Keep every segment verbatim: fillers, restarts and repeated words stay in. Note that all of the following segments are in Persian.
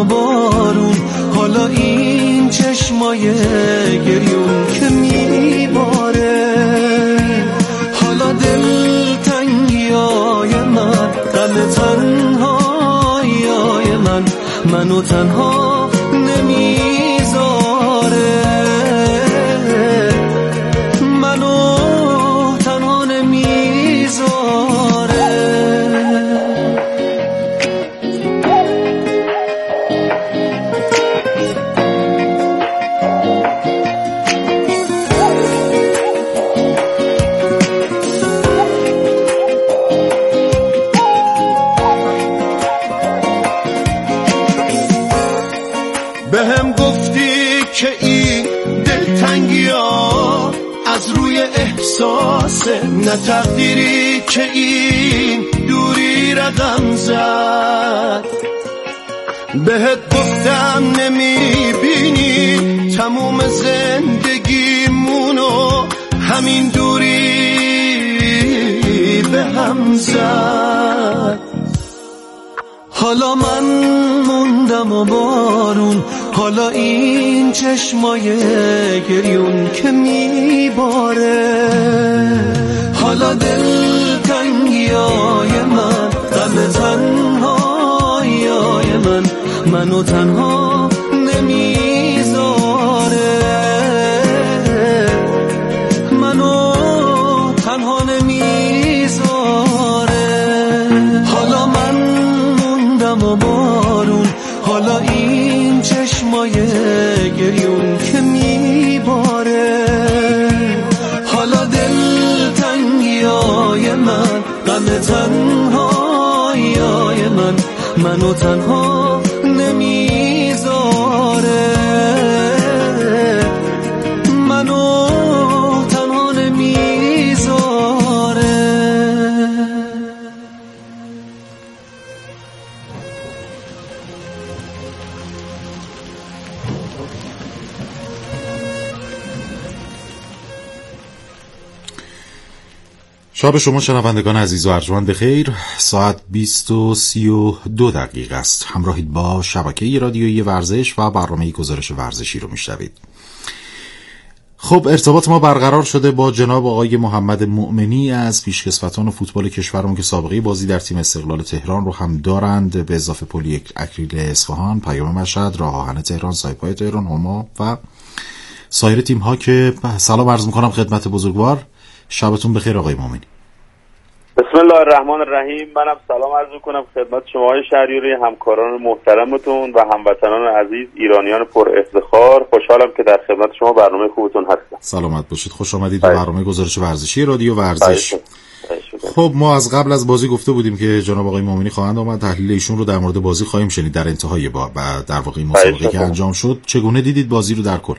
و بارون، حالا این چشمای گریون که میباره، حالا دل تنگیای من، غم تنهاییای من، منو تنها نمیذاره، منو تنها نمیذاره. بهم گفتی که این دلتنگی ها از روی احساسه، نه تقدیری که این دوری رقم زد. بهت گفتم نمیبینی تموم زندگیمونو، همین دوری به هم زد. حالا من موندم و بارون، حالا این چشمای گریون که میباره، حالا دل تنگیای من، غم تنهاییای من، منو تنها نمیذاره، منو تنها نمیذاره. حالا من موندم و بارون، حالا این چشمای گریون که میباره، حالا دل تنگیای من، غم تنهاییای من، منو تنها نمیذاره، منو تنها نمیذاره. شب شما شنوندگان عزیز و ارجمند بخیر. ساعت بیست و سی و دو دقیقه است. همراهید با شبکه رادیویی ورزش و برنامه گزارش ورزشی رو میشنوید. خب ارتباط ما برقرار شده با جناب آقای محمد مؤمنی از پیشکسوتان فوتبال کشورمون که سابقه بازی در تیم استقلال تهران رو هم دارند، به اضافه پلی اکریل اصفهان، پیام مشهد، راه آهن تهران، سایپای تهران، هما و سایر تیم ها که سلام عرض میکنم خدمت بزرگوار. شبتون بخیر آقای مؤمنی. بسم الله الرحمن الرحیم. منم سلام عرض میکنم خدمت شما های شهریاری، همکاران محترمتون و هموطنان عزیز ایرانیان پر افتخار. خوشحالم که در خدمت شما برنامه خوبتون هستم. سلامت باشید، خوش آمدید به برنامه گزارش ورزشی رادیو ورزش. خب ما از قبل از بازی گفته بودیم که جناب آقای مؤمنی خواهند آمد، تحلیل ایشون رو در مورد بازی خواهیم شنید در انتهای با و در واقع این مسابقه که انجام شد. چگونه دیدید بازی رو در کل؟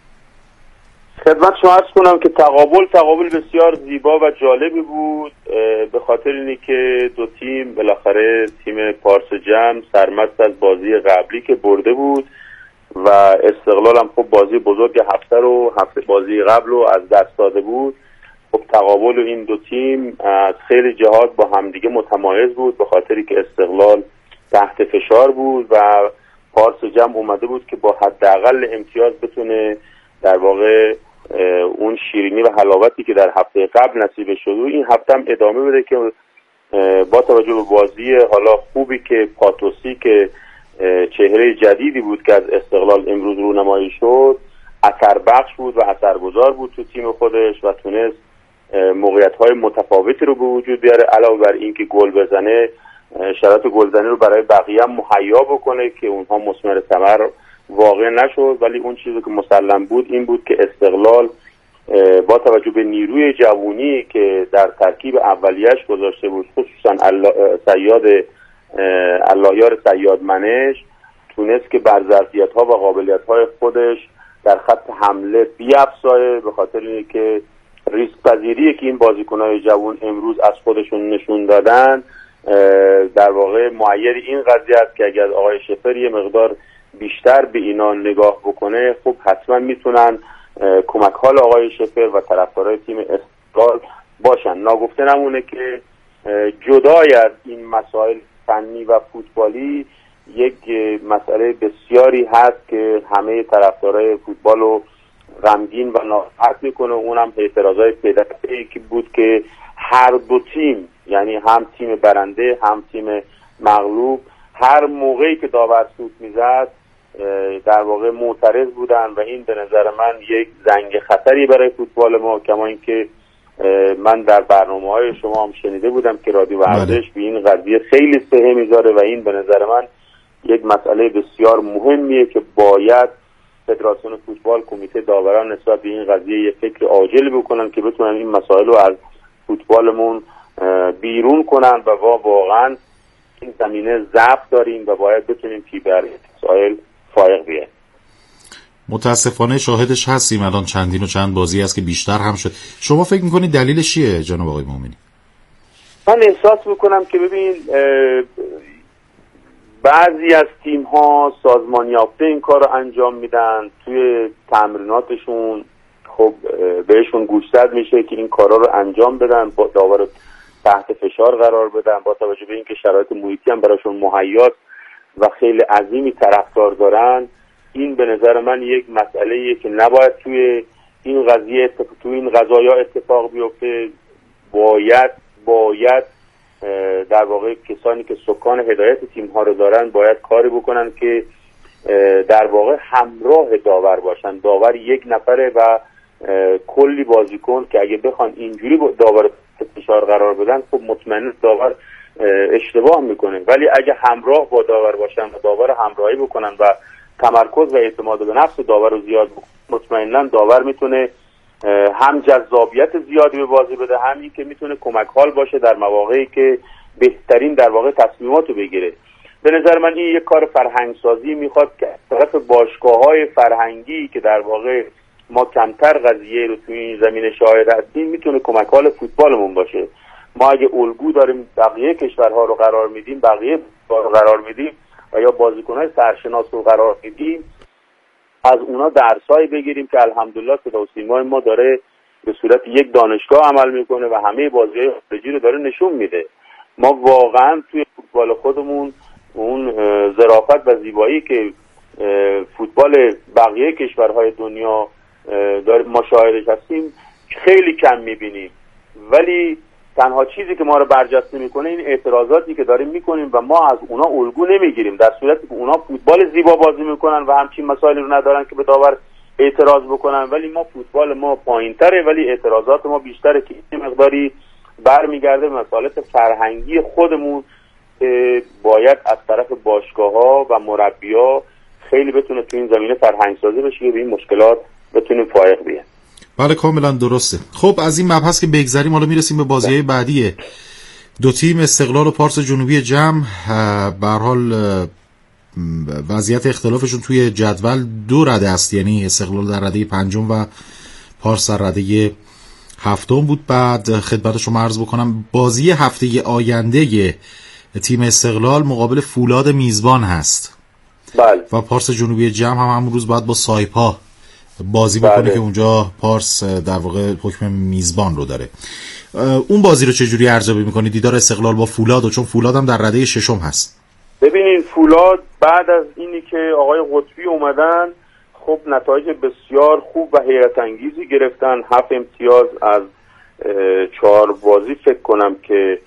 خدمت شما عرض کنم که تقابل تقابل بسیار زیبا و جالبی بود، به خاطر اینی که دو تیم بالاخره تیم پارس جم سرمست از بازی قبلی که برده بود و استقلال هم خب بازی بزرگ هفته رو هفته بازی قبل رو از دست داده بود. خب تقابل این دو تیم از خیلی جهات با همدیگه متمایز بود، به خاطری که استقلال تحت فشار بود و پارس جم اومده بود که با حداقل امتیاز بتونه در واقع اون شیرینی و حلاوتی که در هفته قبل نصیبش شد این هفته هم ادامه بده که با توجه به بازی حالا خوبی که پاتوسی که چهره جدیدی بود که از استقلال امروز رونمایی شد، اثر بخش بود و اثرگذار بود تو تیم خودش و تونست موقعیت‌های متفاوتی رو به وجود بیاره، علاوه بر این که گل بزنه شرایط گلزنی رو برای بقیه هم مهیا بکنه که اونها مثمر ثمر واقع نشد. ولی اون چیزی که مسلم بود این بود که استقلال با توجه به نیروی جوونی که در ترکیب اولیش گذاشته بود، خصوصا صیاد اللهیار صیاد منش، تونست که بر ظرفیت‌ها و قابلیت‌های خودش در خط حمله بیفزایه، به خاطر اینکه ریسک پذیری که این بازیکن‌های جوان امروز از خودشون نشون دادن در واقع معید این قضیه است که اگر آقای شفر یه مقدار بیشتر به اینا نگاه بکنه خب حتما میتونن کمک حال آقای شفر و طرفدارای تیم استقلال باشن. ناگفته نمونه که جدای از این مسائل فنی و فوتبالی یک مسئله بسیاری هست که همه طرفدارای فوتبال رو غمگین و ناراحت میکنه. اونم اعتراضای پیداکته که بود که هر دو تیم، یعنی هم تیم برنده هم تیم مغلوب، هر موقعی که داور سوت میزد در واقع معترض بودن و این به نظر من یک زنگ خطری برای فوتبال ما، کما اینکه من در برنامه‌های شما هم شنیده بودم که رادیو ورزش به این قضیه خیلی سهه میذاره و این به نظر من یک مسئله بسیار مهمیه که باید فدراسیون فوتبال، کمیته داوران نسبت به این قضیه یک فکر عاجل بکنن که بتونن این مسائل رو از فوتبالمون بیرون کنن و واقعا این زمینه ضعف داریم و باید بتونیم که بر مسائل فائق بیایم. متاسفانه شاهدش هستیم الان چندین و چند بازی است که بیشتر هم شد. شما فکر میکنید دلیلش چیه جناب آقای مومنی؟ من احساس میکنم که ببین بعضی از تیم ها سازمان یافته این کار رو انجام میدن، توی تمریناتشون خب بهشون گوشزد میشه که این کارا رو انجام بدن، با داور تحت فشار قرار بدن، با توجه به اینکه شرایط محیطی هم براشون مهیاست و خیلی عظیمی طرفدار دارن. این به نظر من یک مسئله‌ایه که نباید توی این قضیه توی این قضایا اتفاق بیفته. باید باید در واقع کسانی که سکان هدایت تیم ها رو دارن باید کاری بکنن که در واقع همراه داور باشن. داور یک نفره و کلی بازیکن که اگه بخوان اینجوری داور فشار قرار بدن خب مطمئن داور اشتباه میکنه، ولی اگه همراه با داور باشن و داور همراهی بکنن و تمرکز و اعتماد به نفس داور رو زیاد بکنن، مطمئنا داور میتونه هم جذابیت زیادی به بازی بده، هم این که میتونه کمک حال باشه در مواقعی که بهترین در واقع تصمیمات رو بگیره. به نظر من این یک کار فرهنگ سازی میخواد که از طرف باشگاه‌های فرهنگی که در واقع ما کمتر قضیه رو توی این زمینه شاهد هستیم میتونه کمک حال فوتبالمون باشه. ما اگه الگو داریم بقیه کشورها رو قرار میدیم، بقیه رو قرار میدیم و یا بازیکن‌های سرشناس رو قرار میدیم، از اونا درسایی بگیریم که الحمدلله صدا و سیمای ما داره به صورت یک دانشگاه عمل میکنه و همه بازی‌های خارجی رو داره نشون میده. ما واقعا توی فوتبال خودمون اون ظرافت و زیبایی که فوتبال بقیه کشورهای دنیا داره ما شاهدش هستیم خیلی کم میبینیم، ولی تنها چیزی که ما رو برجسته میکنه این اعتراضاتی که داریم میکنیم و ما از اونا الگو نمیگیریم، در صورتی که اونا فوتبال زیبا بازی میکنن و همچین مسائلی رو ندارن که به داور اعتراض بکنن، ولی ما فوتبال ما پایینتره ولی اعتراضات ما بیشتره که این مقداری برمیگرده به مسائل فرهنگی خودمون که باید از طرف باشگاه‌ها و مربی‌ها خیلی بتونه تو این زمینه فرهنگ سازی بشه که به این مشکلات بتونیم فائق بیایم. بله کاملا درسته. خب از این مبحث که بگذریم حالا میرسیم به بازی‌های بعدی دو تیم استقلال و پارس جنوبی جم. به هر حال وضعیت اختلافشون توی جدول دو رده است، یعنی استقلال در رده پنجم و پارس در رده هفتم بود. بعد خدمت شما عرض بکنم بازی هفته آینده تیم استقلال مقابل فولاد میزبان هست. بله. و پارس جنوبی جم هم همون روز باید با سایپا بازی بکنه. بله. که اونجا پارس در واقع حکم میزبان رو داره. اون بازی رو چجوری ارزیابی میکنید دیدار استقلال با فولاد، و چون فولاد هم در رده ششم هست؟ ببینید فولاد بعد از اینی که آقای قطبی اومدن خب نتایج بسیار خوب و حیرت انگیزی گرفتن. هفت امتیاز از چهار بازی فکر کنم که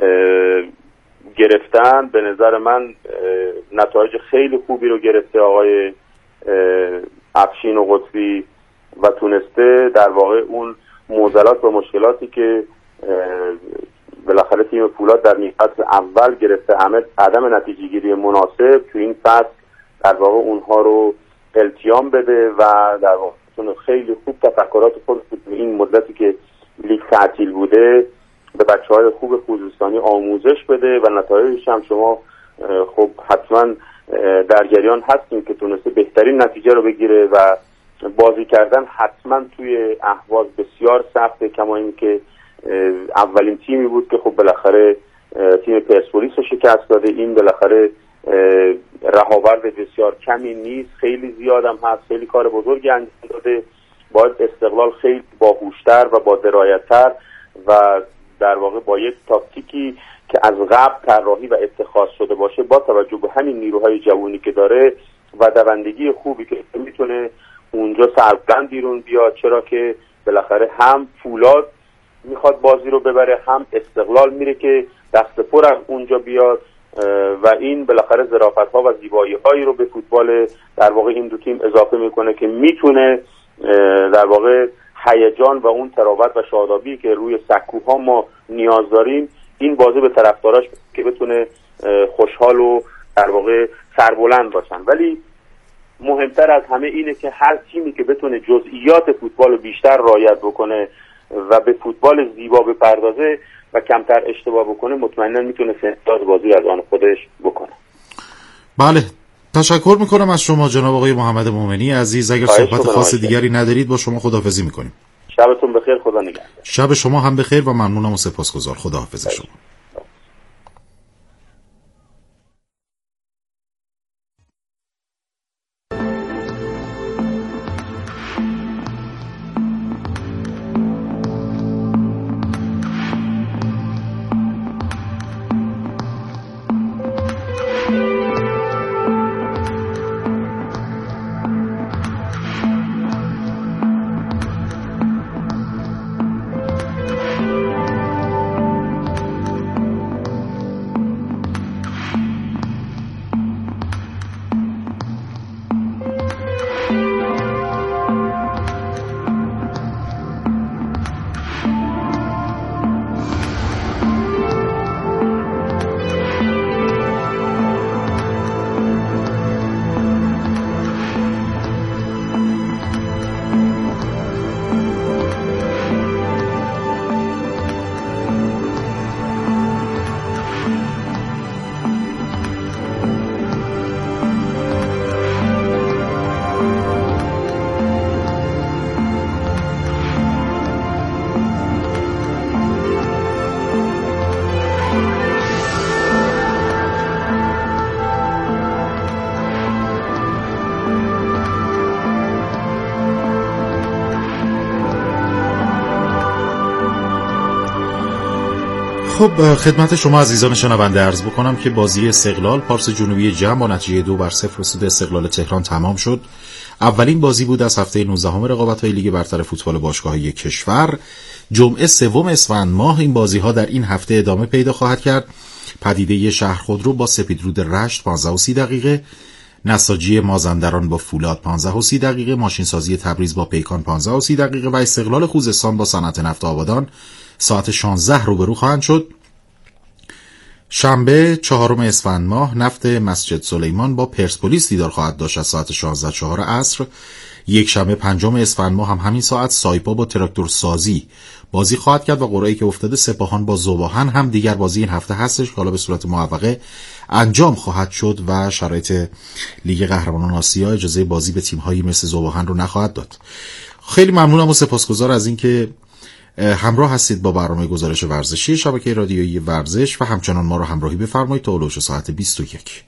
گرفتن. به نظر من نتایج خیلی خوبی رو گرفته آقای افشین و قطبی و تونسته در واقع اون معضلات و مشکلاتی که بالاخره تیم فولاد در نیمه فصل اول گرفته، همه عدم نتیجه گیری مناسب تو این فصل در واقع اونها رو التیام بده و در واقع خیلی خوب تفکرات خود این مدتی که لیگ تعطیل بوده به بچه‌های خوب خوزستانی آموزش بده و نتایجش هم شما خب حتما در جریان هستیم که تونسته بهترین نتیجه رو بگیره و بازی کردن حتما توی اهواز بسیار سخته، کما این که اولین تیمی بود که خب بالاخره تیم پرسپولیس رو شکست داده. این بالاخره رهاورد بسیار کمی نیست، خیلی زیادم هست، خیلی کار بزرگی انجام داده. باید استقلال خیلی باهوشتر و با درایت‌تر و در واقع با یک تاکتیکی که از قبل طراحی و اتخاذ شده باشه، با توجه به همین نیروهای جوانی که داره و دوندگی خوبی که میتونه اونجا سربلند بیرون بیاد. چرا که بالاخره هم فولاد میخواد بازی رو ببره، هم استقلال میره که دست پر از اونجا بیاد و این بالاخره ظرافت‌ها و زیبایی‌هایی رو به فوتبال در واقع این دو تیم اضافه میکنه که میتونه در واقع هیجان و اون تراوت و شادابی که روی سکوها ما نیاز داریم این بازی به طرفداراش که بتونه خوشحال و در واقع سربلند باشن. ولی مهمتر از همه اینه که هر تیمی که بتونه جزئیات فوتبال رو بیشتر رعایت بکنه و به فوتبال زیبا بپردازه و کمتر اشتباه بکنه، مطمئنا میتونه سنتاز بازی از آن خودش بکنه. بله، تشکر میکنم از شما جناب آقای محمد مومنی عزیز. اگر صحبت خاص دیگری ندارید با شما خداحافظی میکنیم. شبتون بخیر، خدا نگهدار. شب شما هم بخیر و ممنونم و سپاسگزار. خداحافظ شما. خب خدمت شما عزیزان شنونده عرض بکنم که بازی استقلال پارس جنوبی جم با نتیجه دو بر صفر رسید استقلال تهران تمام شد. اولین بازی بود از هفته نوزدهم رقابت‌های لیگ برتر فوتبال باشگاه‌های کشور. جمعه سوم اسفند ماه این بازی‌ها در این هفته ادامه پیدا خواهد کرد. پدیده شهرخودرو با سپیدرود رشت پانزده و سی دقیقه، نساجی مازندران با فولاد پانزده و سی دقیقه، ماشینسازی تبریز با پیکان پانزده و سی دقیقه و استقلال خوزستان با صنعت نفت آبادان ساعت شانزده روبرو خواهند شد. شنبه چهارم اسفند ماه نفت مسجد سلیمان با پرسپولیس دیدار خواهد داشت از ساعت شانزده چهار عصر. یک شنبه پنجم اسفند ماه هم همین ساعت سایپا با تراکتور سازی بازی خواهد کرد و قرعه‌ای که افتاده سپاهان با ذوباهن هم دیگر بازی این هفته هستش که حالا به صورت موقته انجام خواهد شد و شرایط لیگ قهرمانان آسیا اجازه بازی به تیم‌هایی مثل ذوباهن رو نخواهد داد. خیلی ممنونم و سپاسگزار از اینکه همراه هستید با برنامه گزارش ورزشی شبکه رادیویی ورزش و همچنان ما رو همراهی بفرمایید تا اولوش ساعت بیست و یک.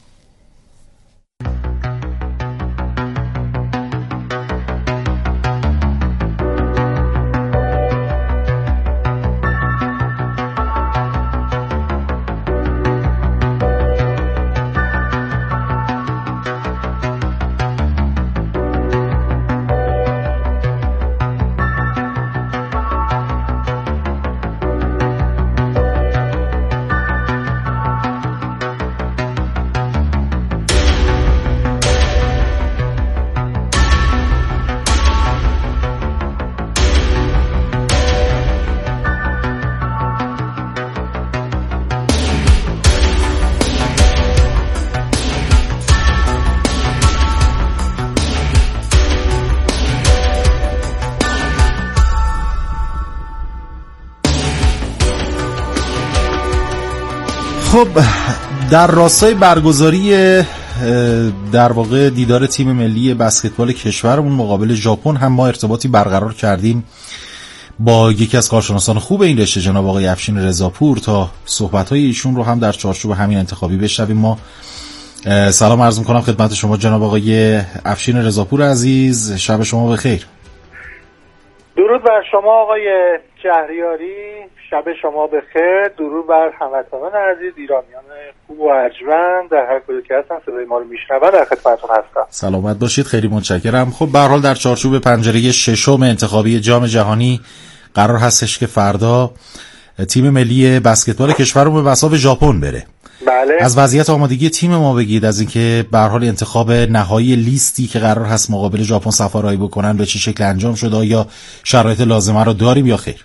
خب در راستای برگزاری در واقع دیدار تیم ملی بسکتبال کشورمون مقابل ژاپن هم ما ارتباطی برقرار کردیم با یکی از کارشناسان خوب این رشته جناب آقای افشین رضاپور تا صحبت‌های ایشون رو هم در چارچوب همین انتخابی بشنویم. ما سلام عرض می‌کنم خدمت شما جناب آقای افشین رضاپور عزیز، شب شما بخیر. درود بر شما آقای شهریاری، شب شما بخیر. درود بر هموطنان عزیز، ایرانیان خوب و ارجمند در هر کجا که هستن صدای ما رو میشنون، در خدمتتون هستم. سلامت باشید، خیلی متشکرم. خب به هر حال در چارچوب پنجره ششم انتخابی جام جهانی قرار هستش که فردا تیم ملی بسکتبال کشورمون به مصاف ژاپن بره. بله. از وضعیت آمادگی تیم ما بگید، از اینکه به هر حال انتخاب نهایی لیستی که قرار هست مقابل ژاپن سفرهایی بکنن به چه شکل انجام شده، یا شرایط لازمه رو داریم یا خیر؟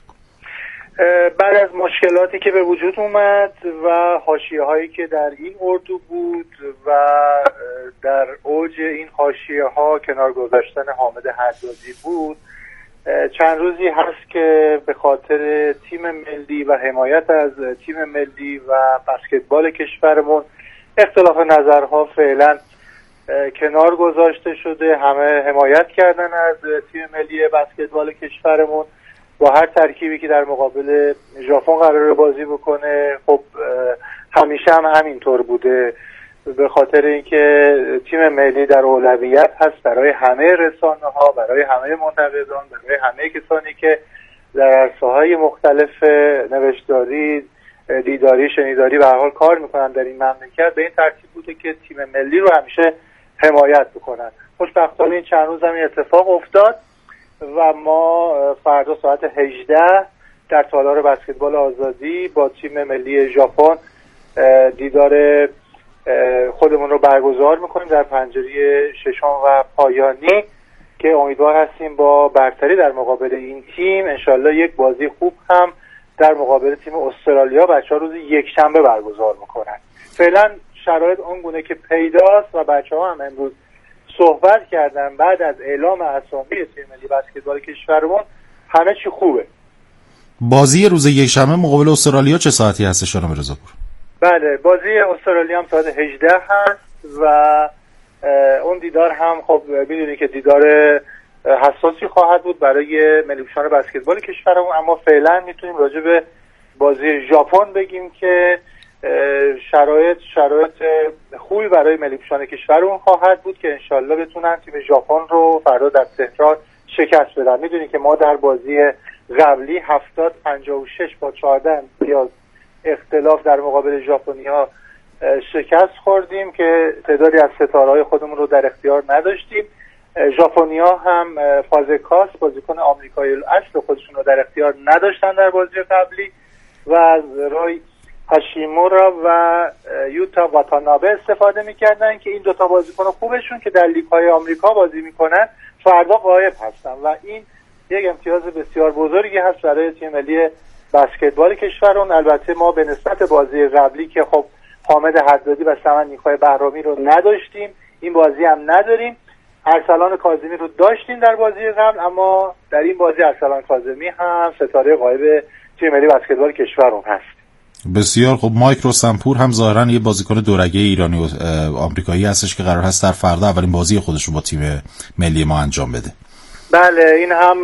بعد از مشکلاتی که به وجود اومد و حاشیه‌هایی که در این اردو بود و در اوج این حاشیه‌ها کنار گذاشتن حامد حدادی بود، چند روزی هست که به خاطر تیم ملی و حمایت از تیم ملی و بسکتبال کشورمون اختلاف نظرها فعلا کنار گذاشته شده. همه حمایت کردن از تیم ملی بسکتبال کشورمون با هر ترکیبی که در مقابل ژاپن قراره بازی بکنه. خب همیشه هم همینطور بوده، به خاطر اینکه تیم ملی در اولویت هست برای همه رسانه‌ها، برای همه منتقدان، برای همه کسانی که در عرصه‌های مختلف نوشتاری، دیداری، شنیداری به هر حال کار میکنن در این مملکت، به این ترتیب بوده که تیم ملی رو همیشه حمایت بکنن. خوشبختانه این چند روز هم این اتفاق افتاد و ما فردا ساعت هجده در تالار بسکتبال آزادی با تیم ملی ژاپن دیدار خودمون رو برگزار میکنیم در پنجره ششم و پایانی، که امیدوار هستیم با برتری در مقابل این تیم انشالله یک بازی خوب هم در مقابل تیم استرالیا بچه‌ها روز یک شنبه برگزار میکنن. فعلا شرایط اونگونه که پیداست و بچه‌ها هم امروز صحبت کردن بعد از اعلام اسامی تیم ملی بسکتبال کشورمون همه چی خوبه. بازی روز یک شنبه مقابل استرالیا چه ساعتی هست جناب رضاپور؟ بله، بازی استرالیا هم ساعت هجده هست و اون دیدار هم خب میدونی که دیدار حساسی خواهد بود برای ملی‌پوشان بسکتبال کشورمون. اما فعلا میتونیم راجع به بازی ژاپن بگیم که شرایط شرایط خوبی برای ملی‌پوشان کشورمون خواهد بود که انشالله بتونن تیم ژاپن رو فردا در تهران شکست بدن. میدونی که ما در بازی قبلی هفتاد پنجاه و شش با چهارده امتیاز اختلاف در مقابل ژاپنی‌ها شکست خوردیم که تعدادی از ستاره‌های خودمون رو در اختیار نداشتیم. ژاپنی‌ها هم فازکاس بازیکن آمریکایی اصل خودشون رو در اختیار نداشتن در بازی قبلی و از رای هاشیمورا و یوتا واتانابه استفاده می‌کردن که این دوتا بازیکن خوبشون که در لیگ‌های آمریکا بازی می‌کنن فردا غایب هستن و این یک امتیاز بسیار بزرگی هست برای تیم ملی بسکتبال کشورمون. البته ما به نسبت بازی قبلی که خب حامد حدادی و سمن نیکای بهرامی رو نداشتیم، این بازی هم نداریم. ارسلان کاظمی رو داشتیم در بازی قبل، اما در این بازی ارسلان کاظمی هم ستاره غایب تیم ملی بسکتبال کشورمون هست. بسیار خب. مایک رستمپور هم ظاهرا یه بازیکن دورگه ایرانی و آمریکایی هستش که قرار هست در فردا اولین بازی خودش رو با تیم ملی ما انجام بده. بله، این هم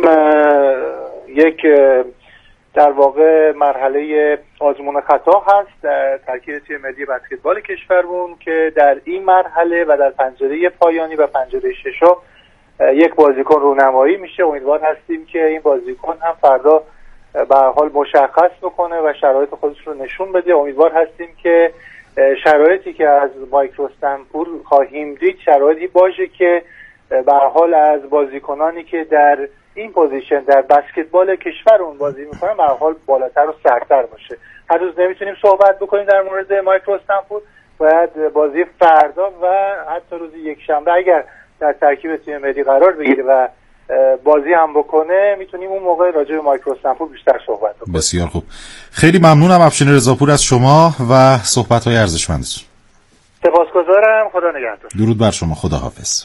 یک در واقع مرحله آزمون خطا هست در ترکیب تیم ملی بسکتبال کشورمون که در این مرحله و در پنجره پایانی و پنجره ششم یک بازیکن رونمایی میشه. امیدوار هستیم که این بازیکن هم فردا به هر حال مشخص بکنه و شرایط خودش رو نشون بده. امیدوار هستیم که شرایطی که از مایک رستمپور خواهیم دید شرایطی باشه که به هر حال از بازیکنانی که در این پوزیشن در بسکتبال کشورمون بازی میکنن به هر حال بالاتر و سرتر باشه. هنوز نمیتونیم صحبت بکنیم در مورد مایک رستمپور. باید بازی فردا و حتی روز یک شنبه اگر در ترکیب تیم ملی قرار بگیره و بازی هم بکنه میتونیم اون موقع راجع به مایک رستمپور بیشتر صحبت بکنیم. بسیار خوب. خیلی ممنونم افشین رضاپور از شما و صحبت‌های ارزشمندتون. سپاسگزارم. خدا نگهدار. درود بر شما. خدا حافظ.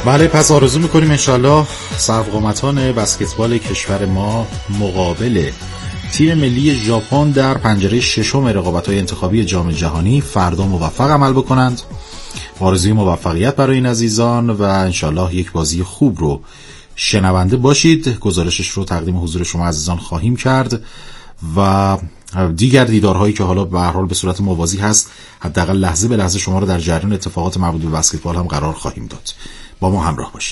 بله، پس آرزو میکنیم انشالله سرقامتان بسکتبال کشور ما مقابل تیم ملی ژاپن در پنجره ششم رقابت‌های انتخابی جام جهانی فردا موفق عمل بکنند. آرزوی موفقیت برای این عزیزان و انشالله یک بازی خوب رو شنونده باشید. گزارشش رو تقدیم حضور شما عزیزان خواهیم کرد و دیگر دیدارهایی که حالا به هر حال به صورت موازی هست حداقل لحظه به لحظه شما رو در جریان اتفاقات مربوط به بسکتبال هم قرار خواهیم داد. با ما همراه باشید.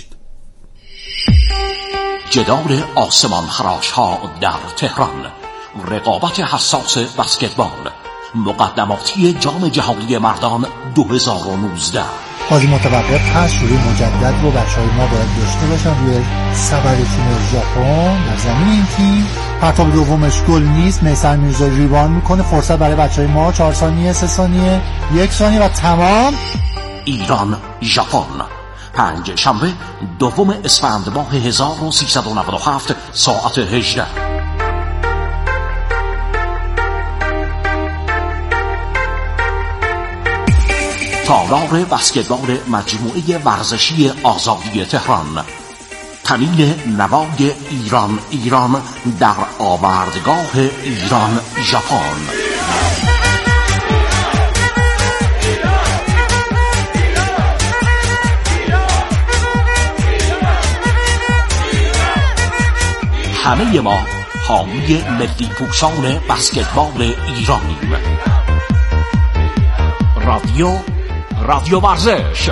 جدال آسمان خراش ها در تهران، رقابت حساس بسکتبال، مقدماتی جام جهانی مردان دو هزار و نوزده. بازی متوقف هست، شروع مجدد رو بچه‌های ما باید داشته باشن روی سبد تیم ژاپن در زمین این تیم. پرتاب دومش گل نیست، میثم میرزا ریباند میکنه، فرصت برای بچه‌های ما چهار ثانیه، سه ثانیه، یک ثانیه و تمام. ایران ژاپن پنج شنبه دوم اسفند ماه هزار و سیصد و نود و هفت ساعت هجده. تالار بسکتبال مجموعه ورزشی آزادی تهران، تمرین نوای ایران ایران در آوردگاه ایران ژاپن. همه ما حامی ملی پوشان بسکتبال ایرانیم. رادیو رادیو ورزش.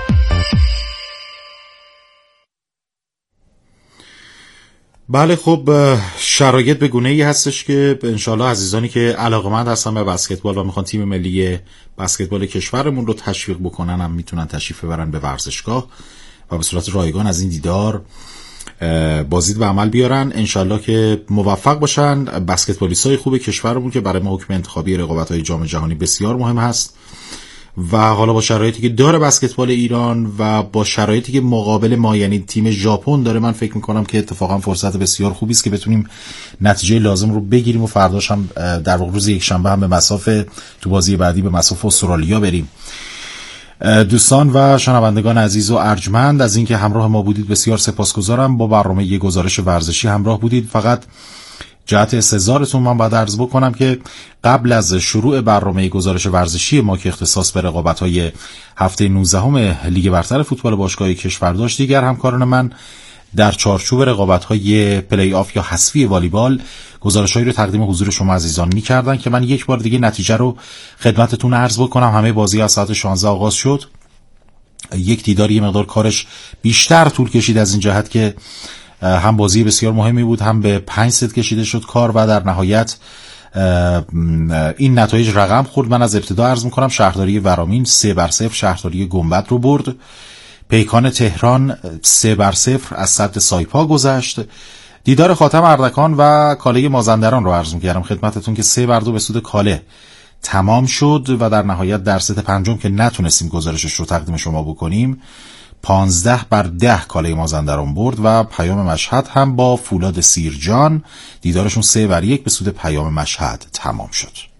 بله، خب شرایط به گونه‌ای هستش که انشالله عزیزانی که علاقمند هستن به بسکتبال و میخوان تیم ملی بسکتبال کشورمون رو تشویق بکنن هم میتونن تشریف ببرن به ورزشگاه و به صورت رایگان از این دیدار بازدید به عمل بیارن. انشالله که موفق باشن بسکتبالیستای خوب کشورمون که برای ما حکم انتخابی رقابت‌های جام جهانی بسیار مهم هست و حالا با شرایطی که داره بسکتبال ایران و با شرایطی که مقابل ما یعنی تیم ژاپن داره، من فکر میکنم که اتفاقا فرصت بسیار خوبی است که بتونیم نتیجه لازم رو بگیریم و فرداش هم در واقع روز یک شنبه هم به مسافه تو بازی بعدی به مسافه استرالیا بریم. دوستان و شنوندگان عزیز و ارجمند از اینکه همراه ما بودید بسیار سپاسگزارم. با برنامه یه گزارش ورزشی همراه بودید. فقط جهت استحضارتون من باید عرض بکنم که قبل از شروع برنامه گزارش ورزشی ما که اختصاص به رقابت‌های هفته نوزدهم لیگ برتر فوتبال باشگاهی کشور داشت، دیگر همکاران من در چارچوب رقابت‌های پلی آف یا حذفی والیبال گزارش‌هایی رو تقدیم حضور شما عزیزان می‌کردن که من یک بار دیگه نتیجه رو خدمتتون عرض بکنم. همه بازی از ساعت شانزده آغاز شد. یک دیدار یه مقدار کارش بیشتر طول کشید از این جهت که هم بازی بسیار مهمی بود، هم به پنج ست کشیده شد کار و در نهایت این نتایج رقم خورد. من از ابتدا عرض میکنم شهرداری ورامین سه بر صفر شهرداری گنبد رو برد. پیکان تهران سه بر صفر از سد سایپا گذشت. دیدار خاتم اردکان و کاله مازندران رو عرض میکردم خدمتتون که سه بر دو به سود کاله تمام شد و در نهایت در ست پنجم که نتونستیم گزارشش رو تقدیم شما بکنیم پانزده بر ده کاله مازندران برد و پیام مشهد هم با فولاد سیرجان دیدارشون سه بر یک به سود پیام مشهد تمام شد.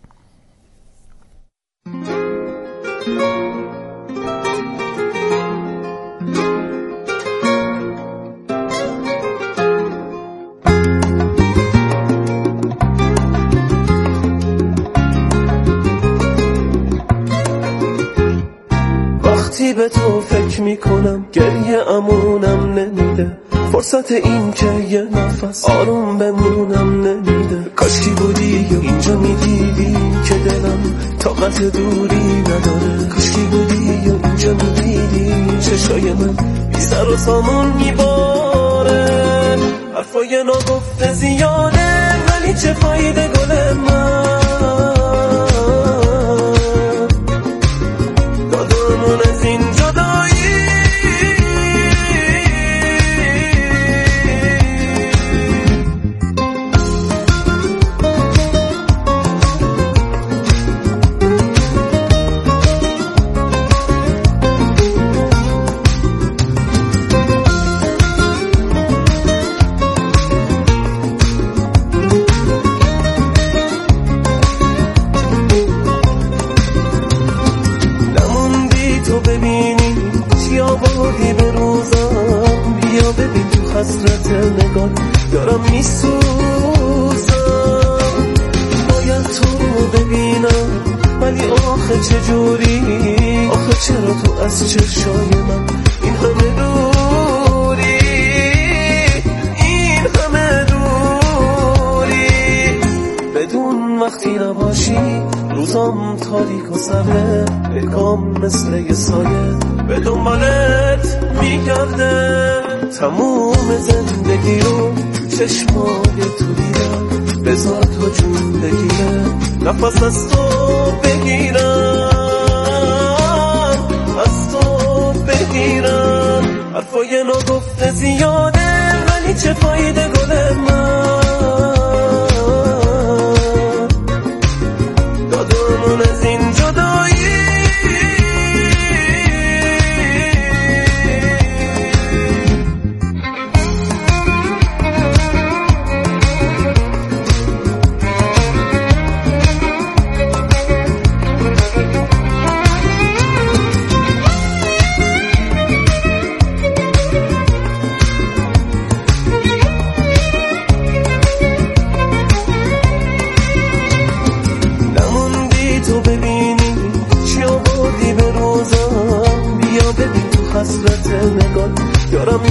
وقتی به تو فکر میکنم گریه امونم نمیده، فرصت این که یه نفس آروم بمونم نمیده. کاشکی بودی یا اینجا میدیدی که دلم طاقت دوری نداره. کاشکی بودی یا اینجا میدیدی چشای من بی سر و سامان میباره. حرفای ناگفته زیاده ولی چه فایده گل من، دادمون از این جدایی. نگاه دارم میسوزم. باید تو رو ببینم ولی آخه چجوری، آخه چرا تو از چشای من این همه دوری، این همه دوری. بدون وقتی نباشی روزام تاریک و سره، بگام مثل یه سایه به دنبالت میگرده. تموم زندگی رو چشمای تو دیدم، بذار تو جون بگیره نفس از تو بگیرم، از تو بگیرم. حرفای ناگفته زیاده ولی چه فایده گل من، دادمون از این جدایی. حسرت نگاه دارم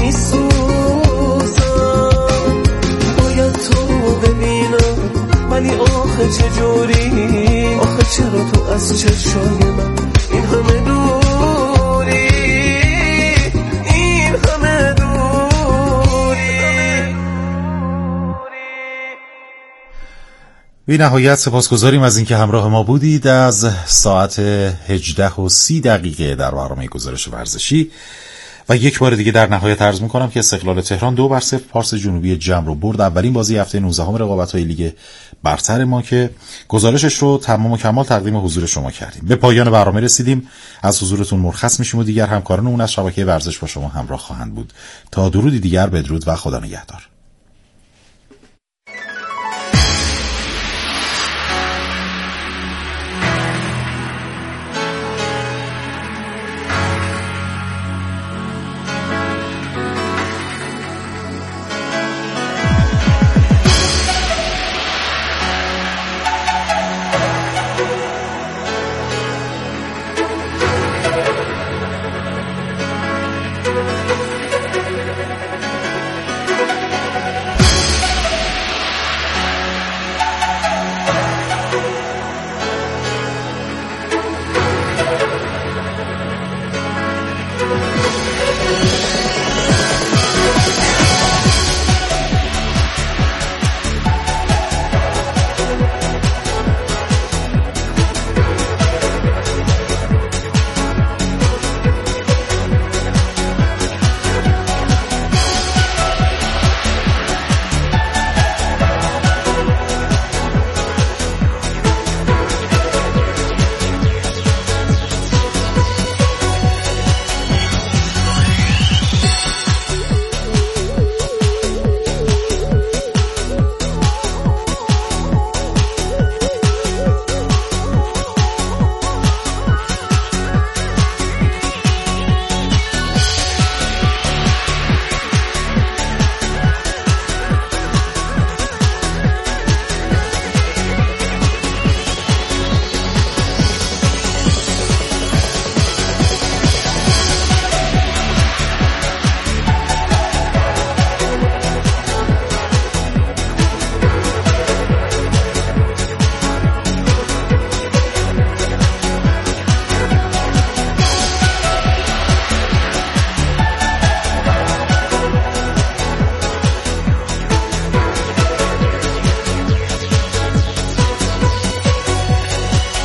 میسوزم. باید تو رو ببینم ولی آخه چجوری، آخه چرا تو از چشای من این همه دوری، این همه دوری. بی نهایت سپاسگزاریم از اینکه همراه ما بودید. از ساعت هجده و سی دقیقه در برنامه گزارش ورزشی و یک بار دیگه در نهایت عرض میکنم که استقلال تهران دو بر صفر پارس جنوبی جم رو برد. اولین بازی هفته نوزدهم رقابت‌های لیگ برتر ما که گزارشش رو تمام و کمال تقدیم حضور شما کردیم. به پایان برنامه رسیدیم. از حضورتون مرخص میشیم و دیگر همکارانمون از شبکه ورزش با شما همراه خواهند بود. تا درودی دیگر بدرود و خدا نگهدار.